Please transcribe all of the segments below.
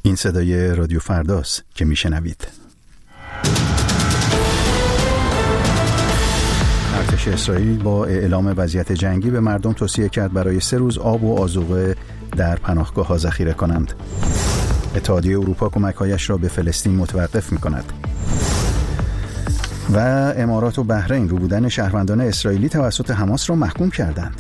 این صدای رادیو فرداست که میشنوید. ارتش اسرائیل با اعلام وضعیت جنگی به مردم توصیه کرد برای 3 روز آب و آذوقه در پناهگاه‌ها ذخیره کنند. اتحادیه اروپا کمک‌هایش را به فلسطین متوقف می‌کند. و امارات و بحرین رو بودن شهروندان اسرائیلی توسط حماس را محکوم کردند.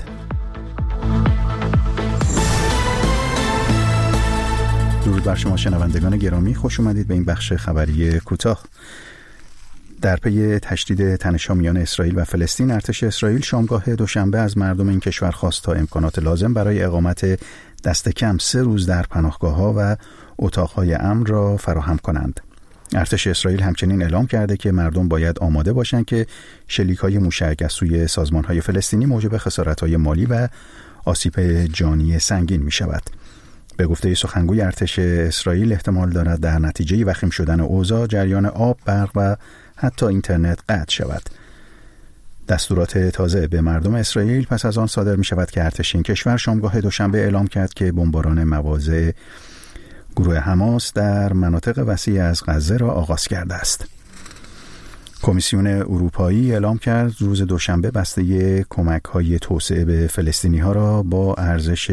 درود بر شما شنوندگان گرامی، خوش اومدید به این بخش خبری کوتاه. در پی تشدید تنش‌ها میان اسرائیل و فلسطین، ارتش اسرائیل شامگاه دوشنبه از مردم این کشور خواست تا امکانات لازم برای اقامت دست کم 3 روز در پناهگاه‌ها و اتاق‌های امن را فراهم کنند. ارتش اسرائیل همچنین اعلام کرده که مردم باید آماده باشند که شلیک‌های موشک از سوی سازمان‌های فلسطینی موجب خسارت‌های مالی و آسیب جانی سنگین می‌شود. به گفته سخنگوی ارتش اسرائیل، احتمال دارد در نتیجه وخیم شدن اوضاع جریان آب، برق و حتی اینترنت قطع شود. دستورات تازه به مردم اسرائیل پس از آن صادر می‌شود که ارتش این کشور شامگاه دوشنبه اعلام کرد که بمباران مواضع گروه حماس در مناطق وسیع از غزه را آغاز کرده است. کمیسیون اروپایی اعلام کرد روز دوشنبه بسته کمک‌های توسعه به فلسطینی‌ها را با ارزش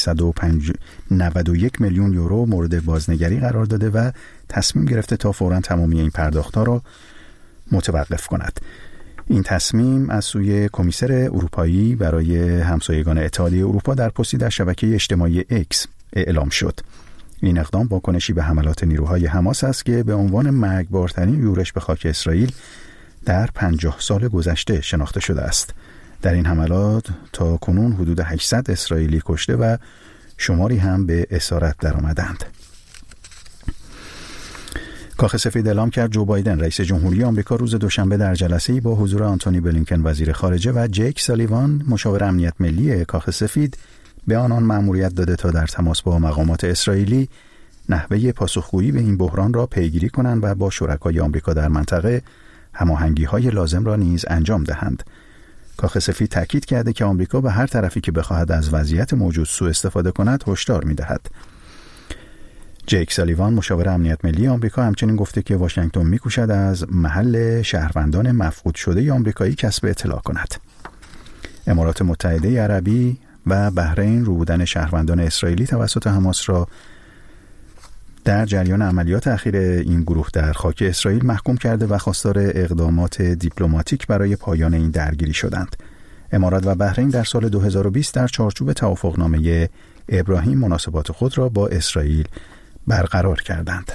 691 میلیون یورو مورد بازنگری قرار داده و تصمیم گرفته تا فوراً تمامی این پرداخت‌ها را متوقف کند. این تصمیم از سوی کمیسر اروپایی برای همسایگان اتحادیه اروپا در پستی در شبکه اجتماعی اکس اعلام شد. این اقدام واکنشی به حملات نیروهای حماس است که به عنوان مرگبارترین یورش به خاک اسرائیل در 50 سال گذشته شناخته شده است. در این حملات تا کنون حدود 800 اسرائیلی کشته و شماری هم به اسارت درآمدند. کاخ سفید اعلام کرد جو بایدن رئیس جمهوری آمریکا روز دوشنبه در جلسه‌ای با حضور آنتونی بلینکن وزیر خارجه و جیک سالیوان مشاور امنیت ملی کاخ سفید به آنان مأموریت داده تا در تماس با مقامات اسرائیلی نحوه پاسخگویی به این بحران را پیگیری کنند و با شرکای آمریکا در منطقه هماهنگی‌های لازم را نیز انجام دهند. کاخ سفید تاکید کرده که آمریکا به هر طرفی که بخواهد از وضعیت موجود سوء استفاده کند هشدار می‌دهد. جیک سالیوان مشاور امنیت ملی آمریکا همچنین گفته که واشنگتن می‌کوشد از محل شهروندان مفقود شده آمریکایی کسب اطلاع کند. امارات متحده عربی و بحرین رو بودن شهروندان اسرائیلی توسط حماس را در جریان عملیات اخیر این گروه در خاک اسرائیل محکوم کرده و خواستار اقدامات دیپلماتیک برای پایان این درگیری شدند. امارات و بحرین در سال 2020 در چارچوب توافقنامه ابراهیم مناسبات خود را با اسرائیل برقرار کردند.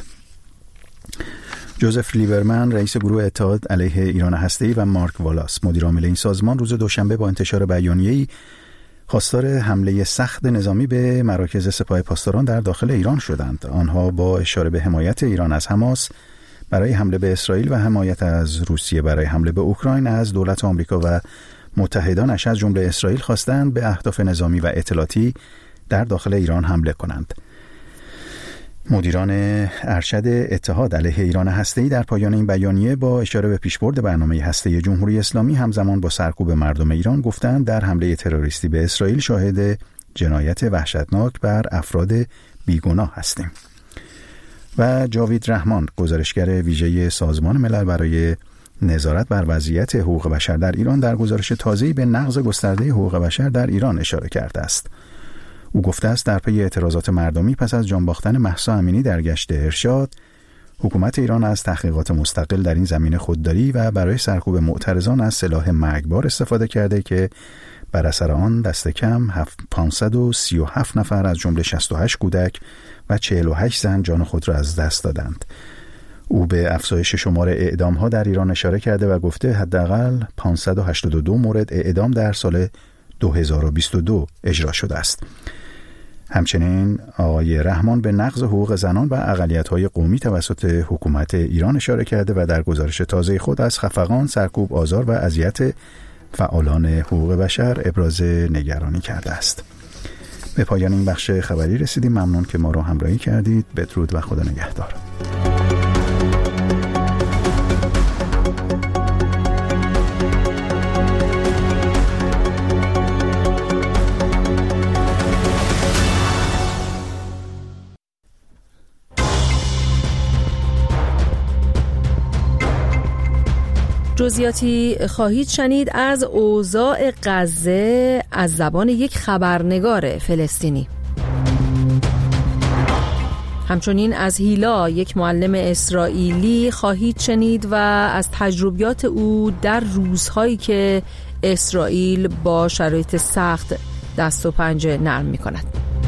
جوزف لیبرمن رئیس گروه اتحاد علیه ایران هسته‌ای و مارک والاس مدیر عامل این سازمان روز دوشنبه با انتشار بیانیه‌ای خواستار حمله سخت نظامی به مراکز سپاه پاسداران در داخل ایران شدند. آنها با اشاره به حمایت ایران از حماس برای حمله به اسرائیل و حمایت از روسیه برای حمله به اوکراین از دولت آمریکا و متحدانش از جمله اسرائیل خواستند به اهداف نظامی و اطلاعاتی در داخل ایران حمله کنند. مدیران ارشد اتحاد علیه ایران هسته‌ای در پایان این بیانیه با اشاره به پیشبرد برنامه هسته‌ای جمهوری اسلامی همزمان با سرکوب مردم ایران گفتند در حمله تروریستی به اسرائیل شاهد جنایت وحشتناک بر افراد بیگناه هستیم. و جاوید رحمان گزارشگر ویژه سازمان ملل برای نظارت بر وضعیت حقوق بشر در ایران در گزارش تازه‌ای به نقض گسترده حقوق بشر در ایران اشاره کرده است. او گفته است در پی اعتراضات مردمی پس از جان باختن مهسا امینی در گشت ارشاد، حکومت ایران از تحقیقات مستقل در این زمینه خودداری و برای سرکوب معترضان از سلاح مرگبار استفاده کرده که بر اثر آن دست کم 537 نفر از جمله 68 کودک و 48 زن جان خود را از دست دادند. او به افزایش شمار اعدام‌ها در ایران اشاره کرده و گفته حداقل 582 مورد اعدام در سال 2022 اجرا شده است. همچنین آقای رحمان به نقض حقوق زنان و اقلیت‌های قومی توسط حکومت ایران اشاره کرده و در گزارش تازه خود از خفقان، سرکوب، آزار و اذیت فعالان حقوق بشر ابراز نگرانی کرده است. به پایان این بخش خبری رسیدیم. ممنون که ما را همراهی کردید. بدرود و خدا نگهدار. جزئیاتی خواهید شنید از اوضاع غزه از زبان یک خبرنگار فلسطینی. همچنین از هیلا، یک معلم اسرائیلی، خواهید شنید و از تجربیات او در روزهایی که اسرائیل با شرایط سخت دست و پنجه نرم می کند.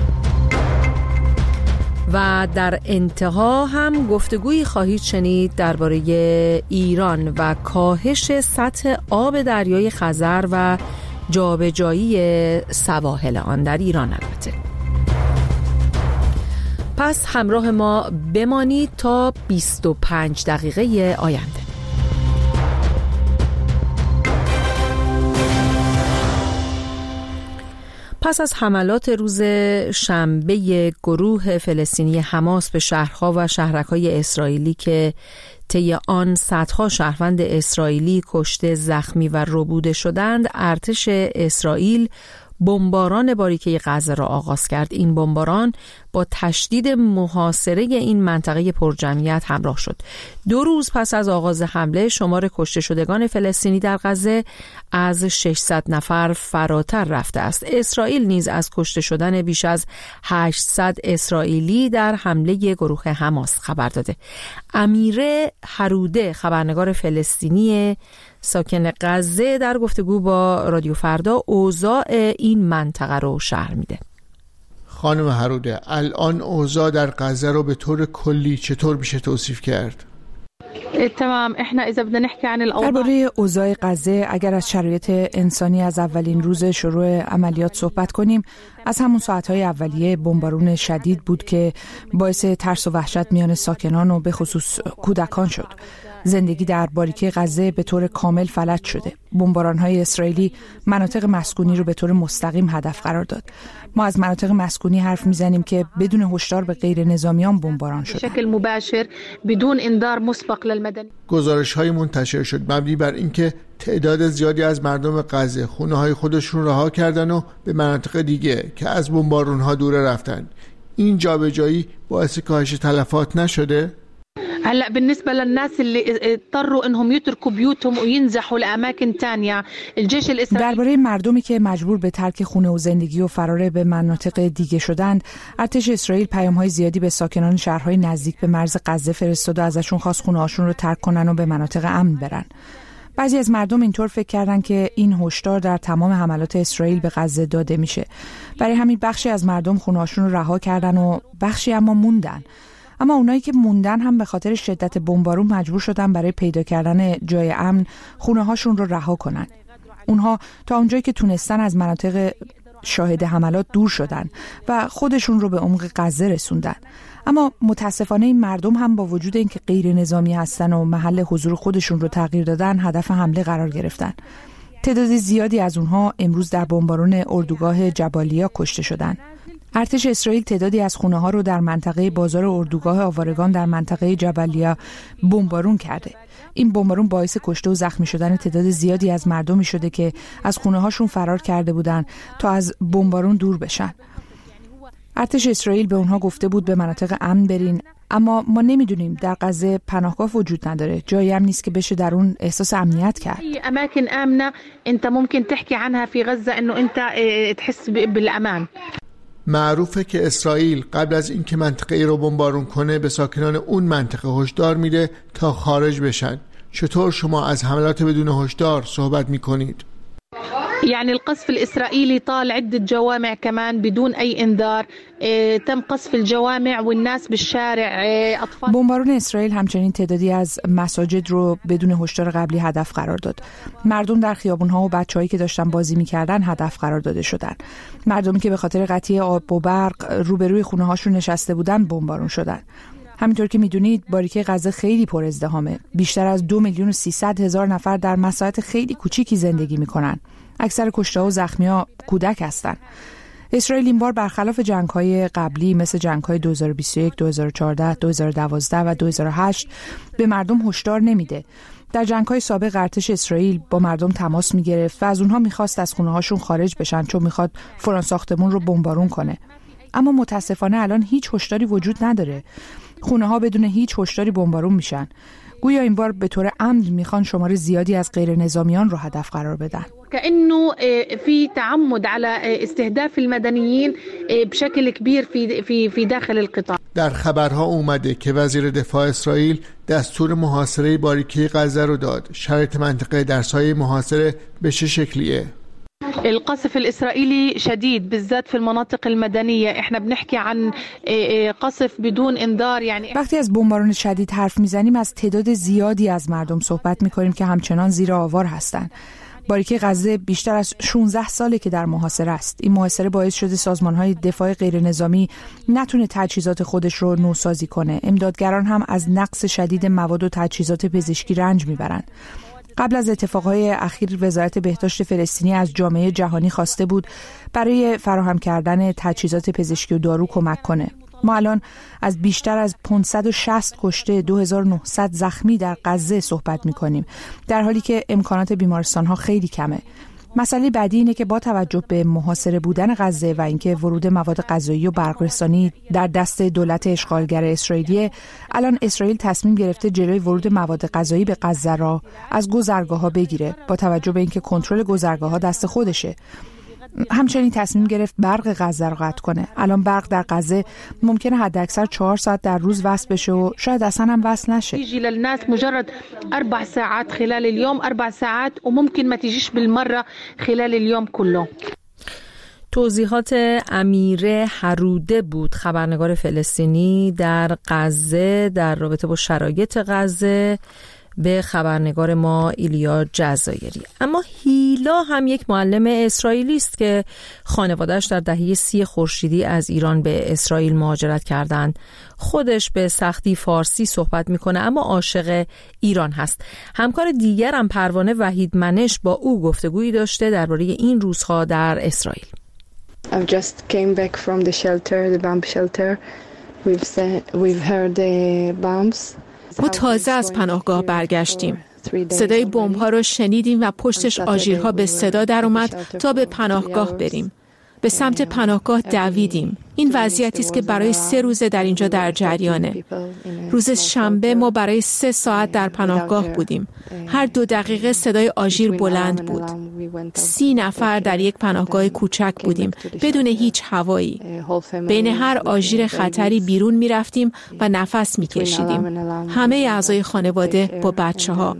و در انتها هم گفتگویی خواهید شنید درباره ایران و کاهش سطح آب دریای خزر و جابجایی سواحل آن در ایران. البته پس همراه ما بمانید تا 25 دقیقه آینده. پس از حملات روز شنبه گروه فلسطینی حماس به شهرها و شهرک‌های اسرائیلی که طی آن صدها شهروند اسرائیلی کشته، زخمی و ربوده شدند، ارتش اسرائیل بمباران باریکه غزه را آغاز کرد. این بمباران با تشدید محاصره این منطقه پرجمعیت همراه شد. 2 روز پس از آغاز حمله، شمار کشته شدگان فلسطینی در غزه از 600 نفر فراتر رفته است. اسرائیل نیز از کشته شدن بیش از 800 اسرائیلی در حمله گروه حماس خبر داده. امیره هروده، خبرنگار فلسطینی ساکن غزه، در گفتگو با رادیو فردا اوضاع این منطقه رو شرح میده. خانم هروده، الان اوضاع در غزه رو به طور کلی چطور میشه توصیف کرد؟ تمام. احنا اذا بدنا نحكي عن الاوضاع درباره اوضاع غزه، اگر از شرایط انسانی از اولین روز شروع عملیات صحبت کنیم، از همون ساعت‌های اولیه بمبارون شدید بود که باعث ترس و وحشت میان ساکنان و به خصوص کودکان شد. زندگی در باریکه غزه به طور کامل فلج شده. بمباران‌های اسرائیلی مناطق مسکونی رو به طور مستقیم هدف قرار داد. ما از مناطق مسکونی حرف میزنیم که بدون هشدار به غیر نظامیان بمباران شده. بشکل مباشر بدون انذار مسبق للمدنی. گزارش‌های منتشر شد مبنی بر اینکه تعداد زیادی از مردم غزه خونه‌های خودشون رها کردن و به مناطق دیگه که از بمبارون‌ها دوره رفتن. این جابجایی باعث کاهش تلفات نشده؟ هلا بالنسبه للناس اللي اضطروا انهم يتركوا بيوتهم وينزحوا لاماكن ثانيه، الجيش الاسرائيلي درباره مردمی که مجبور به ترک خونه و زندگی و فرار به مناطق دیگه شدند، ارتش اسرائیل پیام‌های زیادی به ساکنان شهرهای نزدیک به مرز غزه فرستاد و ازشون خواست خونه‌هاشون رو ترک کنن و به مناطق امن برن. بعضی از مردم اینطور فکر کردن که این هشدار در تمام حملات اسرائیل به غزه داده میشه. برای همین بخشی از مردم خونه‌هاشون رو رها کردن و بخشی اما موندن. اما اونایی که موندن هم به خاطر شدت بمبارون مجبور شدن برای پیدا کردن جای امن خونه‌هاشون رو رها کنن. اونها تا اونجایی که تونستن از مناطق شاهد حملات دور شدن و خودشون رو به عمق غزه رسوندن. اما متاسفانه این مردم هم با وجود اینکه غیر نظامی هستن و محل حضور خودشون رو تغییر دادن، هدف حمله قرار گرفتن. تعداد زیادی از اونها امروز در بمبارون اردوگاه جبالیا کشته شدن. ارتش اسرائیل تعدادی از خونه‌ها رو در منطقه بازار اردوگاه آوارگان در منطقه جبالیا بمبارون کرده. این بمبارون باعث کشته و زخمی شدن تعداد زیادی از مردمی شده که از خونه‌هاشون فرار کرده بودن تا از بمبارون دور بشن. ارتش اسرائیل به اونها گفته بود به مناطق امن برین، اما ما نمیدونیم در غزه پناهگاه وجود نداره، جایی هم نیست که بشه در اون احساس امنیت کرد. اماکن امنه انت ممكن تحكي عنها في غزه انه انت تحس بالامان. معروفه که اسرائیل قبل از اینکه منطقه ای رو بمبارون کنه به ساکنان اون منطقه هشدار میده تا خارج بشن. چطور شما از حملات بدون هشدار صحبت میکنید؟ يعني القصف الإسرائيلي طال عدة جوامع كمان بدون أي انذار، تم قصف الجوامع والناس بالشارع أطفال. بمبارون اسرائیل همچنین تعدادی از مساجد رو بدون هشدار قبلی هدف قرار داد. مردم در خیابون‌ها و بچه‌هایی که داشتن بازی می‌کردن هدف قرار داده شدن. مردمی که به خاطر قطعی آب و برق روبروی خونه‌هاشون نشسته بودن بمبارون شدن. همینطور که میدونید باریکه غزه خیلی پر ازدحامه. بیشتر از 2,300,000 نفر در مساحت خیلی کوچیکی زندگی میکنن. اکثر کشته‌ها و زخمی‌ها کودک هستن. اسرائیل این بار برخلاف جنگ‌های قبلی مثل جنگ‌های 2021، 2014، 2012 و 2008 به مردم هشدار نمیده. در جنگ‌های سابق ارتش اسرائیل با مردم تماس می‌گرفت و از اونها می‌خواست از خونه‌هاشون خارج بشن چون می‌خواد فلان ساختمون رو بمبارون کنه. اما متاسفانه الان هیچ هشداری وجود نداره. خونه‌ها بدون هیچ هشداری بمبارون میشن. گویا این بار به طور عمد میخوان شمار زیادی از غیر نظامیان رو هدف قرار بدن. كأنه في تعمد على استهداف المدنيين بشكل كبير في داخل القطاع. در خبرها اومده که وزیر دفاع اسرائیل دستور محاصره باریکه غزه رو داد. شرایط منطقه در سایه محاصره به چه شکلیه؟ القصف الإسرائيلي شديد بالذات في المناطق المدنية. احنا بنحكي عن قصف بدون انذار. يعني وقتی از بمباران شدید حرف میزنیم از تعداد زیادی از مردم صحبت میکنیم که همچنان زیر آوار هستند. باریکه غزه بیشتر از 16 ساله که در محاصره است. این محاصره باعث شده سازمان‌های دفاع غیرنظامی نتونه تجهیزات خودش رو نوسازی کنه. امدادگران هم از نقص شدید مواد و تجهیزات پزشکی رنج میبرند. قبل از اتفاقهای اخیر وزارت بهداشت فلسطینی از جامعه جهانی خواسته بود برای فراهم کردن تجهیزات پزشکی و دارو کمک کنه. ما الان از بیشتر از 560 کشته 2900 زخمی در غزه صحبت می‌کنیم، در حالی که امکانات بیمارستان‌ها خیلی کمه. مسئله بعدی اینه که با توجه به محاصره بودن غزه و اینکه ورود مواد غذایی و برق‌رسانی در دست دولت اشغالگر اسرائیلی، الان اسرائیل تصمیم گرفته جلوی ورود مواد غذایی به غزه را از گذرگاه‌ها بگیره، با توجه به اینکه کنترل گذرگاه‌ها دست خودشه. همچنین تصمیم گرفت برق غزه رو قطع کنه. الان برق در غزه ممکنه حداکثر 4 ساعت در روز وصل بشه و شاید اصلا هم وصل نشه. يجي للناس مجرد 4 ساعات خلال اليوم، 4 ساعات وممكن ما تجيش بالمرة خلال اليوم كله. توضیحات امیره حروده بود، خبرنگار فلسطینی در غزه در رابطه با شرایط غزه، به خبرنگار ما ایلیا جزایری. اما هیلا هم یک معلم اسرائیلی است که خانواده‌اش در دهه 30 خورشیدی از ایران به اسرائیل مهاجرت کردند. خودش به سختی فارسی صحبت میکنه اما عاشق ایران هست. همکار دیگرم پروانه وحید منش با او گفتگویی داشته درباره این روزها در اسرائیل. I just came back from the shelter, the bomb shelter. We've heard the bombs. ما تازه از پناهگاه برگشتیم. صدای بمب‌ها رو شنیدیم و پشتش آژیرها به صدا در اومد تا به پناهگاه بریم. به سمت پناهگاه دویدیم. این وضعیتی است که برای 3 روزه در اینجا در جریانه. روز شنبه ما برای 3 ساعت در پناهگاه بودیم. هر 2 دقیقه صدای آژیر بلند بود. 30 نفر در یک پناهگاه کوچک بودیم بدون هیچ هوایی. بین هر آژیر خطری بیرون می رفتیم و نفس می کشیدیم. همه اعضای خانواده با بچه‌ها.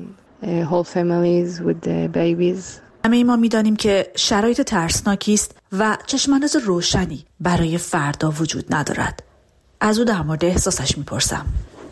همه ما می‌دانیم که شرایط ترسناکی است و چشمانداز روشنی برای فردا وجود ندارد. از او در مورد احساسش می‌پرسم.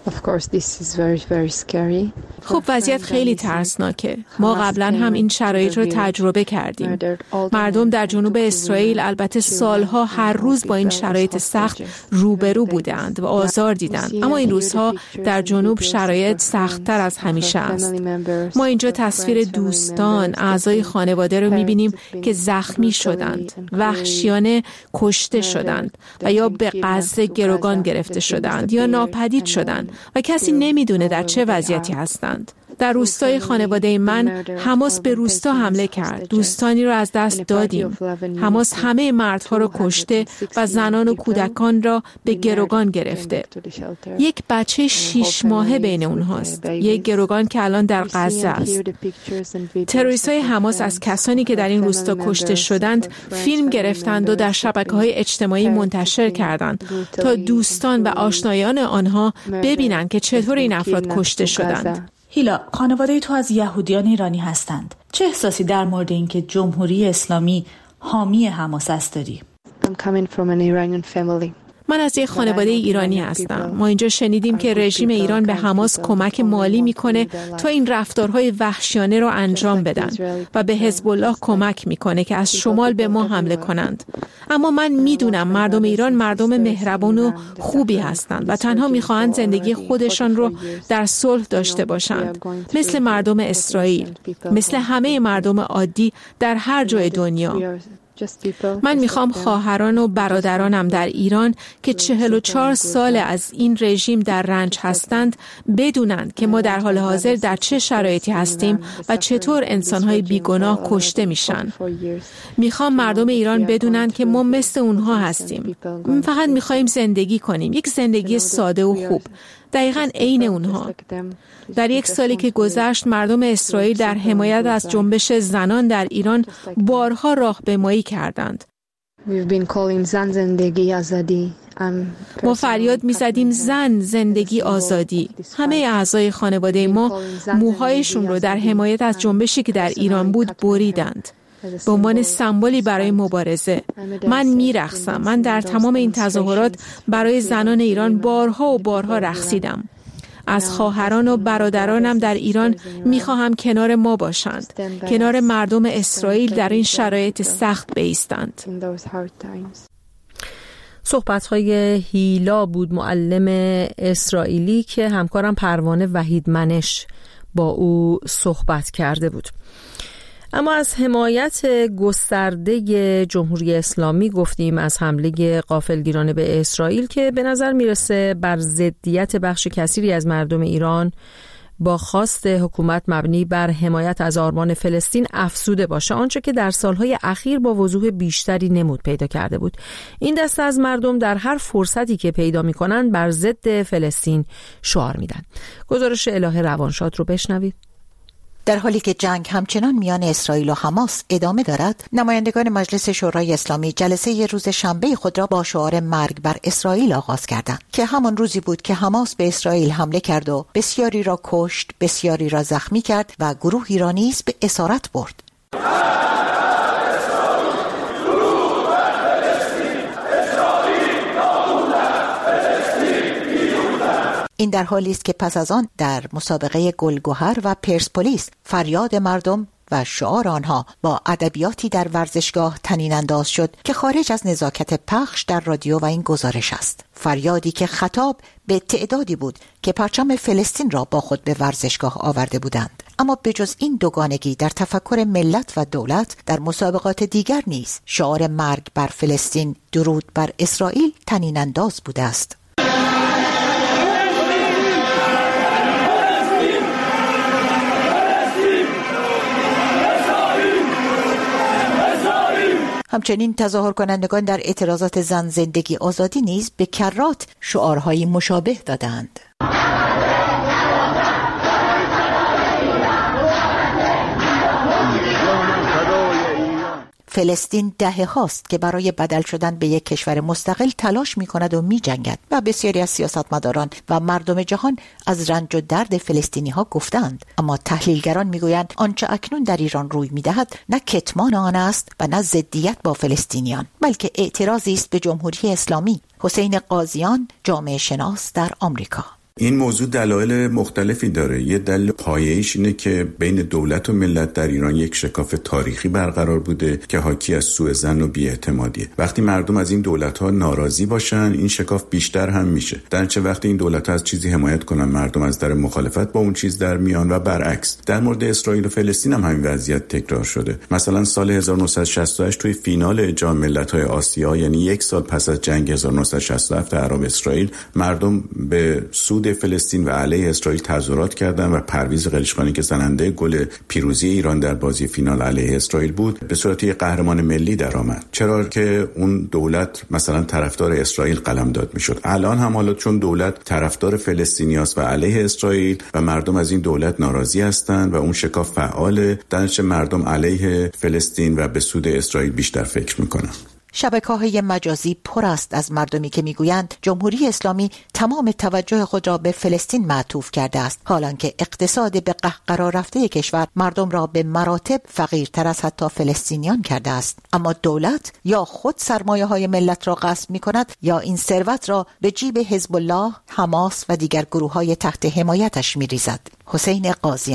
خب وضعیت خیلی ترسناکه. ما قبلا هم این شرایط رو تجربه کردیم. مردم در جنوب اسرائیل البته سالها هر روز با این شرایط سخت روبرو بودند و آزار دیدند، اما این روزها در جنوب شرایط سخت‌تر از همیشه است. ما اینجا تصویر دوستان، اعضای خانواده رو می‌بینیم که زخمی شدند، وحشیانه کشته شدند و یا به غزه گروگان گرفته شدند یا ناپدید شدند و کسی نمیدونه در چه وضعیتی هستند. در روستای خانواده من حماس به روستا حمله کرد. دوستانی را از دست دادیم. حماس همه مردها را کشته و زنان و کودکان را به گروگان گرفته. یک بچه 6 ماهه بین اونهاست. یک گروگان که الان در غزه است. تروریست‌های حماس از کسانی که در این روستا کشته شدند فیلم گرفتند و در شبکه‌های اجتماعی منتشر کردند تا دوستان و آشنایان آنها ببینند که چطور این افراد کشته شدند. هیلا، خانواده تو از یهودیان ایرانی هستند. چه احساسی در مورد اینکه جمهوری اسلامی حامی حماس است داری؟ من از یک خانواده ایرانی هستم. ما اینجا شنیدیم که رژیم ایران به حماس کمک مالی میکنه تا این رفتارهای وحشیانه رو انجام بدن و به حزب الله کمک میکنه که از شمال به ما حمله کنند. اما من میدونم مردم ایران مردم مهربان و خوبی هستند و تنها میخواهند زندگی خودشان رو در صلح داشته باشند، مثل مردم اسرائیل، مثل همه مردم عادی در هر جای دنیا. من میخوام خواهران و برادرانم در ایران که 44 سال از این رژیم در رنج هستند بدونند که ما در حال حاضر در چه شرایطی هستیم و چطور انسانهای بیگناه کشته میشن. میخوام مردم ایران بدونند که ما مثل اونها هستیم. فقط میخوایم زندگی کنیم، یک زندگی ساده و خوب. دقیقاً عین اونها. در یک سالی که گذشت مردم اسرائیل در حمایت از جنبش زنان در ایران بارها راهپیمایی کردند. ما فریاد می‌زدیم زن، زندگی، آزادی. همه اعضای خانواده ما موهایشون رو در حمایت از جنبشی که در ایران بود بریدند. به عنوان سمبولی برای مبارزه من میرقصم. من در تمام این تظاهرات برای زنان ایران بارها و بارها رقصیدم. از خواهران و برادرانم در ایران میخواهم کنار ما باشند، کنار مردم اسرائیل در این شرایط سخت بایستند. صحبت‌های هیلا بود، معلم اسرائیلی که همکارم پروانه وحید منش با او صحبت کرده بود. اما از حمایت گسترده جمهوری اسلامی گفتیم، از حمله غافلگیرانه به اسرائیل که به نظر میرسه بر ضدیت بخش کثیری از مردم ایران با خواست حکومت مبنی بر حمایت از آرمان فلسطین افزوده باشه، آنچه که در سالهای اخیر با وضوح بیشتری نمود پیدا کرده بود. این دسته از مردم در هر فرصتی که پیدا میکنن بر ضد فلسطین شعار میدن. گزارش الهه روانشاد رو بشنوید. در حالی که جنگ همچنان میان اسرائیل و حماس ادامه دارد، نمایندگان مجلس شورای اسلامی جلسه روز شنبه خود را با شعار مرگ بر اسرائیل آغاز کردند که همان روزی بود که حماس به اسرائیل حمله کرد و بسیاری را کشت، بسیاری را زخمی کرد و گروهی را نیز به اسارت برد. این در حالی است که پس از آن در مسابقه گلگهر و پرسپولیس فریاد مردم و شعار آنها با ادبیاتی در ورزشگاه طنین انداز شد که خارج از نزاکت پخش در رادیو و این گزارش است. فریادی که خطاب به تعدادی بود که پرچم فلسطین را با خود به ورزشگاه آورده بودند. اما بجز این دوگانگی در تفکر ملت و دولت، در مسابقات دیگر نیز شعار مرگ بر فلسطین، درود بر اسرائیل طنین انداز بوده است. همچنین تظاهر کنندگان در اعتراضات زن، زندگی، آزادی نیز به کرات شعارهای مشابه دادند. فلسطین دهه هاست که برای بدل شدن به یک کشور مستقل تلاش می کند و می جنگد و بسیاری از سیاستمداران و مردم جهان از رنج و درد فلسطینی ها گفتند. اما تحلیلگران می گویند آنچه اکنون در ایران روی می دهد نه کتمان آن است و نه ضدیت با فلسطینیان، بلکه اعتراضی است به جمهوری اسلامی. حسین قاضیان، جامعه شناس در آمریکا. این موضوع دلایل مختلفی داره. یه دلیل پایه‌ایش اینه که بین دولت و ملت در ایران یک شکاف تاریخی برقرار بوده که حاکی از سوءظن و بی‌اعتمادیه. وقتی مردم از این دولت‌ها ناراضی باشن، این شکاف بیشتر هم میشه. در چه وقتی این دولت‌ها از چیزی حمایت کنن، مردم از در مخالفت با اون چیز در میان و برعکس. در مورد اسرائیل و فلسطین هم همین وضعیت تکرار شده. مثلا سال 1968 توی فینال جام ملت‌های آسیا، یعنی یک سال پس از جنگ 1967 عرب اسرائیل، مردم به سود فلسطین و علیه اسرائیل تظاهرات کردند و پرویز قلیچخانی که زننده گل پیروزی ایران در بازی فینال علیه اسرائیل بود، به صورت یک قهرمان ملی درآمد. چرا که اون دولت مثلا طرفدار اسرائیل قلمداد میشد. الان هم حالا چون دولت طرفدار فلسطینیاست و علیه اسرائیل و مردم از این دولت ناراضی هستند و اون شکاف فعاله، درنچه مردم علیه فلسطین و به سود اسرائیل بیشتر فکر میکنن. شبکه‌های مجازی پر است از مردمی که میگویند جمهوری اسلامی تمام توجه خود را به فلسطین معطوف کرده است، حالانکه اقتصاد به قهقرا رفته کشور مردم را به مراتب فقیرتر از حتی فلسطینیان کرده است. اما دولت یا خود سرمایه‌های ملت را غصب می‌کند یا این ثروت را به جیب حزب الله، حماس و دیگر گروه‌های تحت حمایتش می‌ریزد. حسین قاضیان.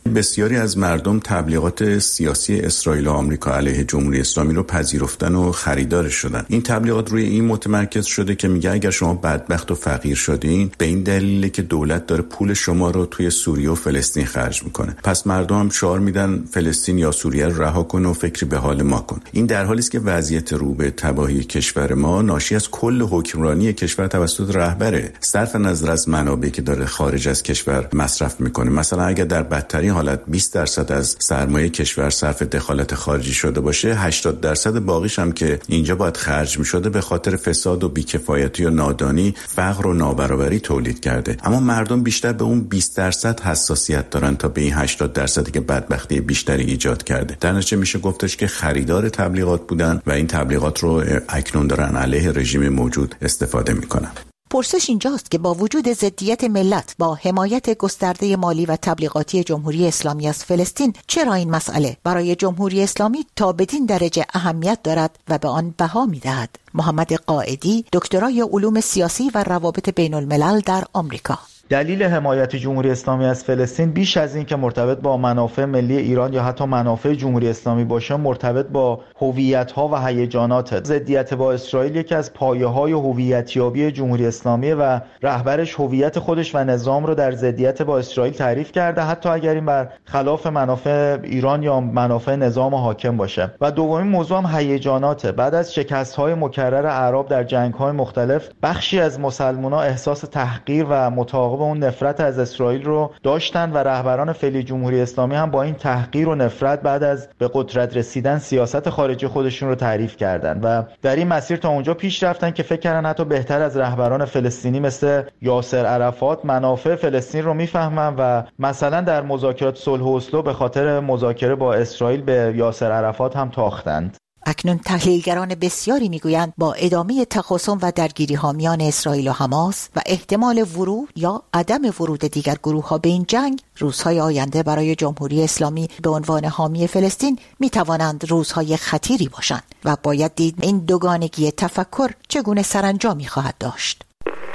بسیاری از مردم تبلیغات سیاسی اسرائیل و آمریکا علیه جمهوری اسلامی رو پذیرفتن و خریدارش شدن. این تبلیغات روی این متمرکز شده که میگه اگر شما بدبخت و فقیر شدین به این دلیله که دولت داره پول شما رو توی سوریه و فلسطین خرج میکنه، پس مردم هم شعار میدن فلسطین یا سوریه رو رها کن و فکری به حال ما کن. این در حالی است که وضعیت رو به تباهی کشور ما ناشی از کل حکمرانی کشور توسط رهبره، صرف نظر از منابعی که داره خارج از کشور مصرف میکنه. مثلا اگر در بدترین حالت 20% از سرمایه کشور صرف دخالت خارجی شده باشه، 80% باقیش هم که اینجا باید خرج میشده به خاطر فساد و بیکفایتی و نادانی، فقر و نابرابری تولید کرده. اما مردم بیشتر به اون 20% حساسیت دارن تا به این 80% که بدبختی بیشتری ایجاد کرده. در نتیجه میشه گفتش که خریدار تبلیغات بودن و این تبلیغات رو اکنون دارن علیه رژیم موجود استفاده میکنن. پرسش اینجاست که با وجود ضدیت ملت با حمایت گسترده مالی و تبلیغاتی جمهوری اسلامی از فلسطین، چرا این مسئله برای جمهوری اسلامی تا بدین درجه اهمیت دارد و به آن بها می‌دهد؟ محمد قائدی، دکترای علوم سیاسی و روابط بین الملل در آمریکا. دلیل حمایت جمهوری اسلامی از فلسطین بیش از این که مرتبط با منافع ملی ایران یا حتی منافع جمهوری اسلامی باشه، مرتبط با هویت‌ها و هیجانات. ضدیت با اسرائیل یکی از پایه‌های هویتیابی جمهوری اسلامی و رهبرش هویت خودش و نظام رو در ضدیت با اسرائیل تعریف کرده، حتی اگر این بر خلاف منافع ایران یا منافع نظام حاکم باشه. و دومین موضوع هم هیجانات. بعد از شکست‌های مکرر اعراب در جنگ‌های مختلف، بخشی از مسلمان‌ها احساس تحقیر و متعاقب اون نفرت از اسرائیل رو داشتن و رهبران فعلی جمهوری اسلامی هم با این تحقیر و نفرت بعد از به قدرت رسیدن سیاست خارجی خودشون رو تعریف کردن و در این مسیر تا اونجا پیش رفتن که فکر کردن حتی بهتر از رهبران فلسطینی مثل یاسر عرفات منافع فلسطین رو میفهمن و مثلا در مذاکرات صلح و اسلو به خاطر مذاکره با اسرائیل به یاسر عرفات هم تاختند. اکنون تحلیلگران بسیاری میگویند با ادامه تخاصم و درگیری‌ها میان اسرائیل و حماس و احتمال ورود یا عدم ورود دیگر گروه‌ها به این جنگ، روزهای آینده برای جمهوری اسلامی به عنوان حامی فلسطین میتوانند روزهای خطیری باشند و باید دید این دوگانگی تفکر چگونه سرانجامی خواهد داشت.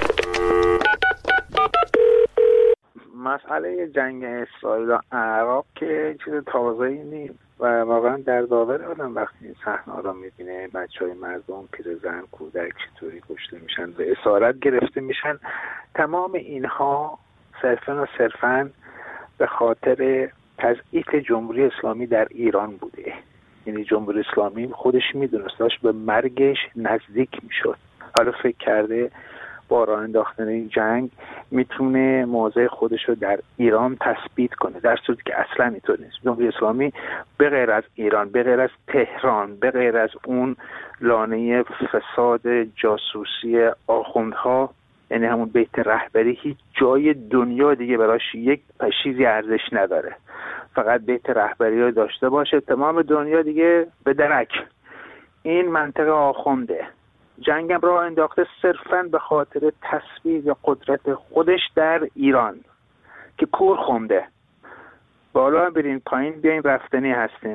مسئله جنگ اسرائیل و عراق که چیز تازه‌ای نیست و واقعا در داور آدم وقتی این صحنه‌ها رو می‌بینه، بچه‌های مردم، پیرزن، کودک چطوری کشته میشن و اسارت گرفته میشن. تمام اینها صرفاً به خاطر تضعیف جمهوری اسلامی در ایران بوده. یعنی جمهوری اسلامی خودش میدونست داشت به مرگش نزدیک میشد. حالا فکر کرده با راه انداختن این جنگ میتونه موضع خودش رو در ایران تثبیت کنه، در صورتی که اصلا اینطور نیست. جمهوری اسلامی به غیر از ایران، به غیر از تهران، به غیر از اون لانه فساد جاسوسی آخوندها، یعنی همون بیت رهبری، هیچ جای دنیا دیگه براش یک چیزی ارزش نداره. فقط بیت رهبری رو داشته باشه، تمام دنیا دیگه به درک. این منطقه آخونده. جنگم را انداخته صرفاً به خاطر تثبیت قدرت خودش در ایران که کور خونده. بالا برین پایین بیاین، رفتنی هستین.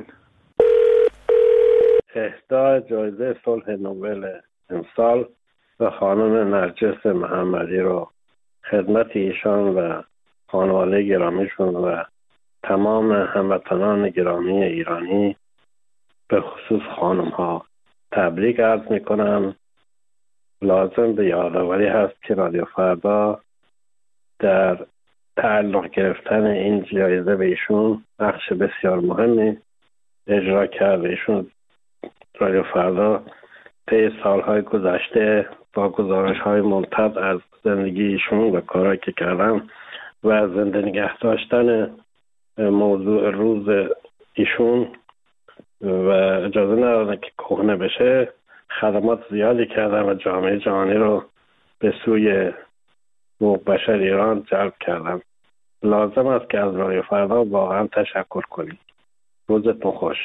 اهدای جایزه صلح نوبل امسال و خانم نرجس محمدی رو خدمت ایشان و خانواده گرامیشون و تمام هموطنان گرامی ایرانی به خصوص خانم ها تبریک عرض میکنم. لازم به یادآوری هست که رادیو فردا در تعلق گرفتن این جایزه به ایشون نقش بسیار مهمی اجرا کرده. ایشون رادیو فردا طی سالهای گذشته با گزارش‌های ممتد از زندگی ایشون و کارهایی که کردن و از زنده نگه داشتن موضوع روز ایشون و اجازه ندادن که کهنه بشه، خدمات زیادی کردن و جامعه جهانی رو به سوی حقوق بشر ایران جلب کردن. لازم است که از رادیو فردا واقعا تشکر کنیم. روزتون خوش.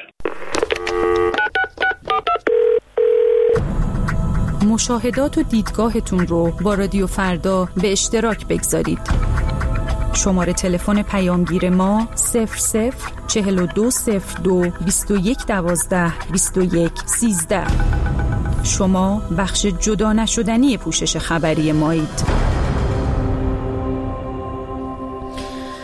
مشاهدات و دیدگاهتون رو با رادیو فردا به اشتراک بگذارید. شماره تلفن پیامگیر ما 00420221122113. شما بخش جدا نشدنی پوشش خبری مایید.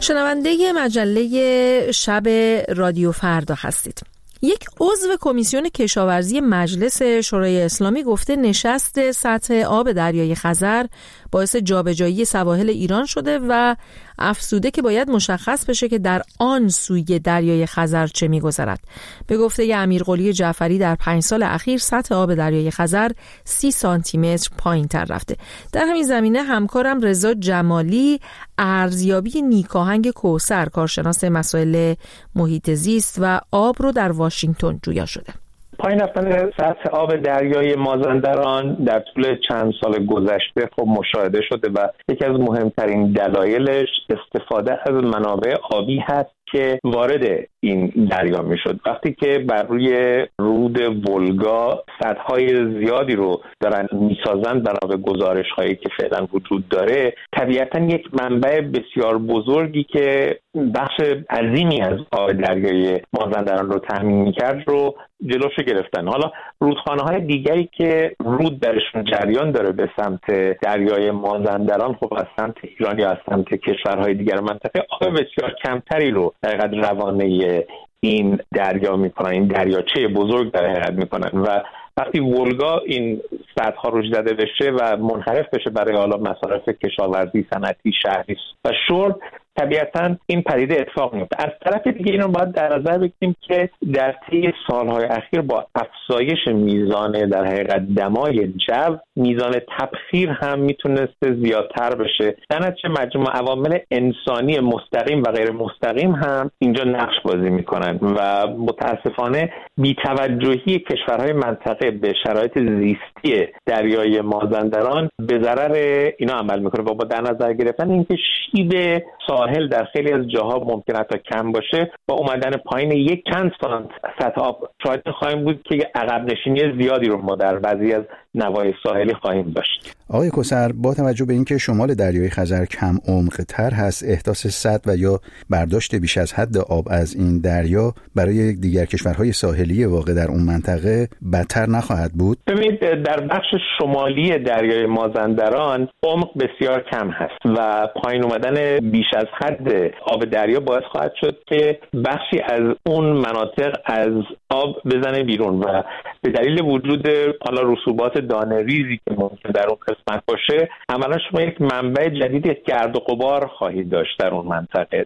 شنونده مجله شب رادیو فردا هستید. یک عضو کمیسیون کشاورزی مجلس شورای اسلامی گفته نشست سطح آب دریای خزر باعث جابجایی سواحل ایران شده و افزوده که باید مشخص بشه که در آن سوی دریای خزر چه می‌گذرد. به گفته امیرقلی جعفری در 5 سال اخیر سطح آب دریای خزر 30 سانتی متر پایین‌تر رفته. در همین زمینه همکارم رضا جمالی ارزیابی نیکاهنگ کوثر کارشناس مسائل محیط زیست و آب رو در واشنگتن جویا شده. پایین رفتن سطح آب دریای مازندران در طول چند سال گذشته خب مشاهده شده و یکی از مهمترین دلایلش استفاده از منابع آبی هست که وارد این دریا میشد. وقتی که بر روی رود ولگا سدهای زیادی رو دارن میسازن بنا به گزارش‌هایی که فعلا وجود داره، طبیعتاً یک منبع بسیار بزرگی که بخش عظیمی از آب دریای مازندران رو تامین می‌کرد رو جلوشو گرفتن. حالا رودخانه‌های دیگری که رود درشون جریان داره به سمت دریای مازندران، خب از سمت ایران یا از سمت کشورهای دیگر منطقه آب بسیار کمتری رو در حقیقت روانه این دریا میکنن، این دریاچه بزرگ در حقیقت میکنن و وقتی ولگا این سدها روش زده بشه و منحرف بشه برای حالا مصارف کشاورزی، صنعتی، شهری و شرب، طبیعتاً این پدیده اتفاق میفته. از طرف دیگه اینو باید در نظر بگیریم که در طی سالهای اخیر با افزایش میزان در حقیقت دمای جو، میزان تبخیر هم میتونسته زیادتر بشه. در نتیجه مجموع عوامل انسانی مستقیم و غیر مستقیم هم اینجا نقش بازی میکنن و متاسفانه بی‌توجهی کشورهای منطقه به شرایط زیستی دریای مازندران به ضرر اینا عمل میکنه و با در نظر گرفتن اینکه شیب ساحل در خیلی از جاها ممکنه تا کم باشه، با اومدن پایین یک چند سانت سطح آب شاید خواهیم بود که عقب نشینی زیادی رو ما در بعضی از نواحی ساحلی خواهیم داشت. آقای کوثر، با توجه به اینکه شمال دریای خزر کم عمق‌تر هست، احداث سد و یا برداشت بیش از حد آب از این دریا برای دیگر کشورهای ساحلی واقع در اون منطقه بدتر نخواهد بود؟ ببینید، در بخش شمالی دریای مازندران عمق بسیار کم هست و پایین اومدن بیش از حد آب دریا باعث خواهد شد که بخشی از اون مناطق از آب بزنه بیرون و به دلیل وجود حالا رسوبات دانه‌ریزی که ممکن در اون قسمت باشه، عملا شما یک منبع جدید گرد و غبار خواهید داشت در اون منطقه،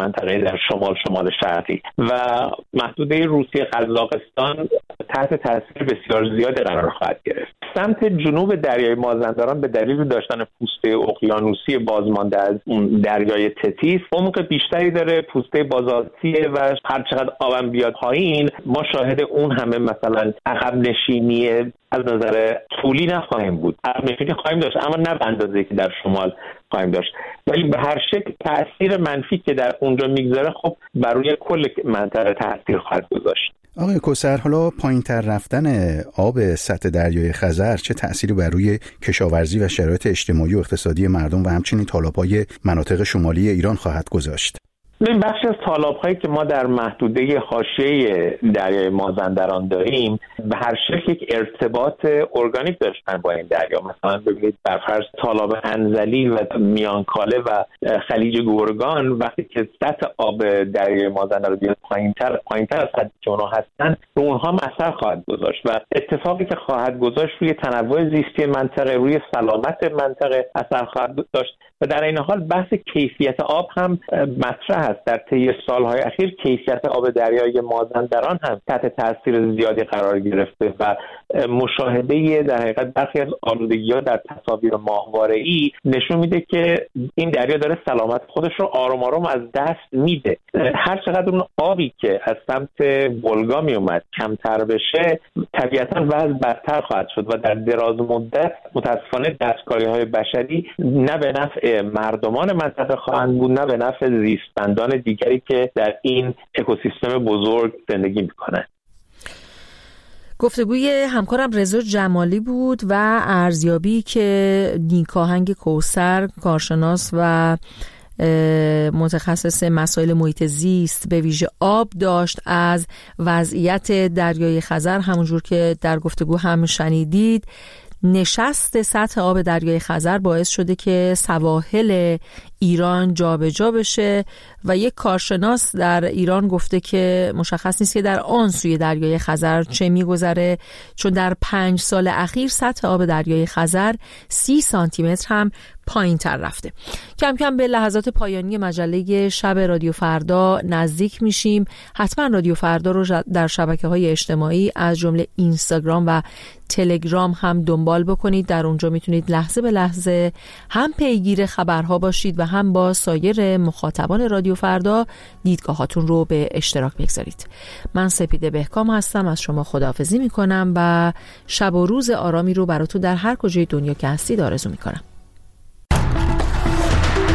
در شمال شرقی و محدوده روسیه قزاقستان تحت تاثیر بسیار زیادی قرار خواهد گرفت. سمت جنوب دریای مازندران به دلیل داشتن پوسته اقیانوسی بازمانده از اون دریای تتیس عمق بیشتری داره، پوسته بازالتیه و هر چقدر آبم بیاد پایین ما شاهد اون همه مثلا عقب نشینی از نظر طولی نخواهیم بود. عقب نشینی خواهیم داشت اما نه به اندازه‌ای که در شمال خواهیم داشت، ولی به هر شکل تأثیر منفی که در اونجا میگذاره خب بر روی کل منطقه تأثیر خواهد گذاشت. آقای کوثر، حالا پایین‌تر رفتن آب سطح دریای خزر چه تأثیری بر روی کشاورزی و شرایط اجتماعی و اقتصادی مردم و همچنین تالاب‌های مناطق شمالی ایران خواهد گذاشت؟ این بخشی از تالاب‌هایی که ما در محدوده حاشیه دریای مازندران داریم به هر شکل یک ارتباط ارگانیک داشتن با این دریا. مثلا ببینید برفرض تالاب انزلی و میانکاله و خلیج گرگان وقتی که سطح آب دریای مازندران بیاد پایین‌تر از حد که اونها هستن، رو اونها هم اثر خواهد گذاشت و اتفاقی که خواهد گذاشت روی تنوع زیستی منطقه، روی سلامت منطقه اثر خواهد داشت و در این حال بحث کیفیت آب هم مطرح است. در طی سالهای اخیر کیفیت آب دریای مازندران هم تحت تاثیر زیادی قرار گرفته و مشاهده در حقیقت برخی از آلودگی‌ها در تصاویر ماهواره‌ای نشون میده که این دریا داره سلامت خودش رو آروم آروم از دست میده. هر چقدر اون آبی که از سمت ولگا می اومد کمتر بشه، طبیعتاً وضع بدتر خواهد شد و در دراز مدت متاسفانه دستکاری‌های بشری نه به نفع مردمان منطقه خواهند بود، نه به نفع زیستمندان دیگری که در این اکوسیستم بزرگ زندگی میکنن. گفتگوی همکارم رضا جمالی بود و ارزیابی که نیکاهنگ کوثر کارشناس و متخصص مسائل محیط زیست به ویژه آب داشت از وضعیت دریای خزر. همونجور که در گفتگو هم شنیدید، نشست سطح آب دریای خزر باعث شده که سواحل ایران جابجا بشه و یک کارشناس در ایران گفته که مشخص نیست که در آن سوی دریای خزر چه میگذره، چون در 5 سال اخیر سطح آب دریای خزر 30 سانتی متر هم پایین تر رفته. کم کم به لحظات پایانی مجله شب رادیو فردا نزدیک میشیم. حتما رادیو فردا رو در شبکه‌های اجتماعی از جمله اینستاگرام و تلگرام هم دنبال بکنید. در اونجا میتونید لحظه به لحظه هم پیگیر خبرها باشید و هم با سایر مخاطبان رادیو فردا دیدگاهاتون رو به اشتراک بگذارید. من سپیده بهکام هستم، از شما خداحافظی میکنم و شب و روز آرامی رو براتون در هر کجای دنیا که هستید آرزو میکنم.